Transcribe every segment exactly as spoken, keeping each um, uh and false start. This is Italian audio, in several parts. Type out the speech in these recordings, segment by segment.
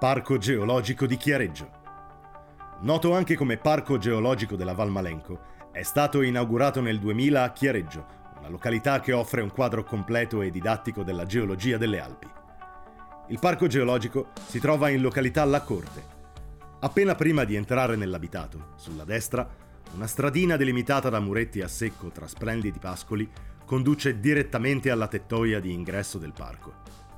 Parco geologico di Chiareggio. Noto anche come Parco geologico della Val Malenco, è stato inaugurato nel duemila a Chiareggio, una località che offre un quadro completo e didattico della geologia delle Alpi. Il parco geologico si trova in località La Corte. Appena prima di entrare nell'abitato, sulla destra, una stradina delimitata da muretti a secco tra splendidi pascoli conduce direttamente alla tettoia di ingresso del parco.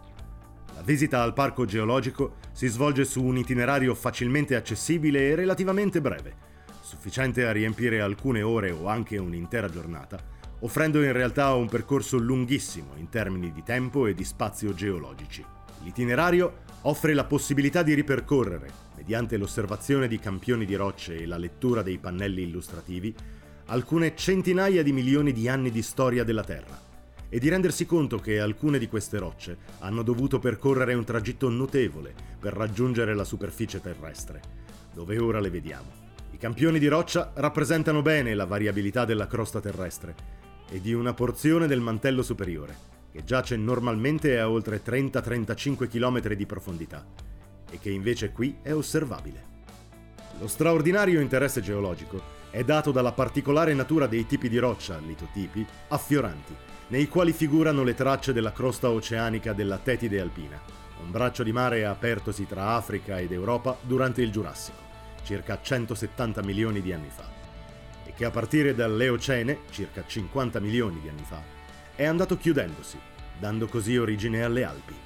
La visita al parco geologico si svolge su un itinerario facilmente accessibile e relativamente breve, sufficiente a riempire alcune ore o anche un'intera giornata, offrendo in realtà un percorso lunghissimo in termini di tempo e di spazio geologici. L'itinerario offre la possibilità di ripercorrere, mediante l'osservazione di campioni di rocce e la lettura dei pannelli illustrativi, alcune centinaia di milioni di anni di storia della Terra, e di rendersi conto che alcune di queste rocce hanno dovuto percorrere un tragitto notevole per raggiungere la superficie terrestre, dove ora le vediamo. I campioni di roccia rappresentano bene la variabilità della crosta terrestre e di una porzione del mantello superiore, che giace normalmente a oltre trenta trentacinque chilometri di profondità e che invece qui è osservabile. Lo straordinario interesse geologico è dato dalla particolare natura dei tipi di roccia, litotipi, affioranti, nei quali figurano le tracce della crosta oceanica della Tetide alpina, un braccio di mare apertosi tra Africa ed Europa durante il Giurassico, circa centosettanta milioni di anni fa, e che a partire dall'Eocene, circa cinquanta milioni di anni fa, è andato chiudendosi, dando così origine alle Alpi.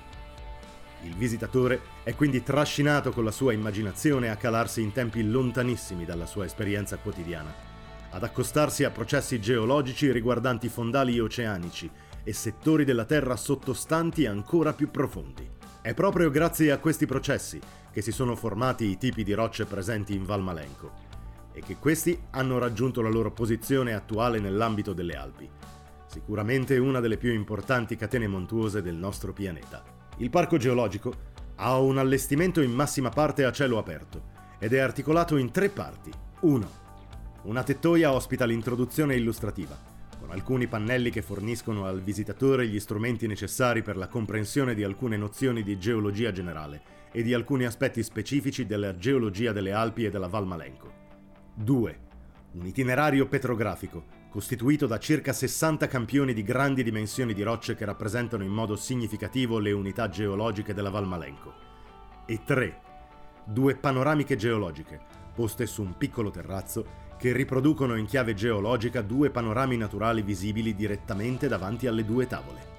Il visitatore è quindi trascinato con la sua immaginazione a calarsi in tempi lontanissimi dalla sua esperienza quotidiana, ad accostarsi a processi geologici riguardanti fondali oceanici e settori della Terra sottostanti ancora più profondi. È proprio grazie a questi processi che si sono formati i tipi di rocce presenti in Val Malenco e che questi hanno raggiunto la loro posizione attuale nell'ambito delle Alpi, sicuramente una delle più importanti catene montuose del nostro pianeta. Il parco geologico ha un allestimento in massima parte a cielo aperto ed è articolato in tre parti. uno. Una tettoia ospita l'introduzione illustrativa, con alcuni pannelli che forniscono al visitatore gli strumenti necessari per la comprensione di alcune nozioni di geologia generale e di alcuni aspetti specifici della geologia delle Alpi e della Val Malenco. due. Un itinerario petrografico, costituito da circa sessanta campioni di grandi dimensioni di rocce che rappresentano in modo significativo le unità geologiche della Val Malenco. E tre. Due panoramiche geologiche, poste su un piccolo terrazzo, che riproducono in chiave geologica due panorami naturali visibili direttamente davanti alle due tavole.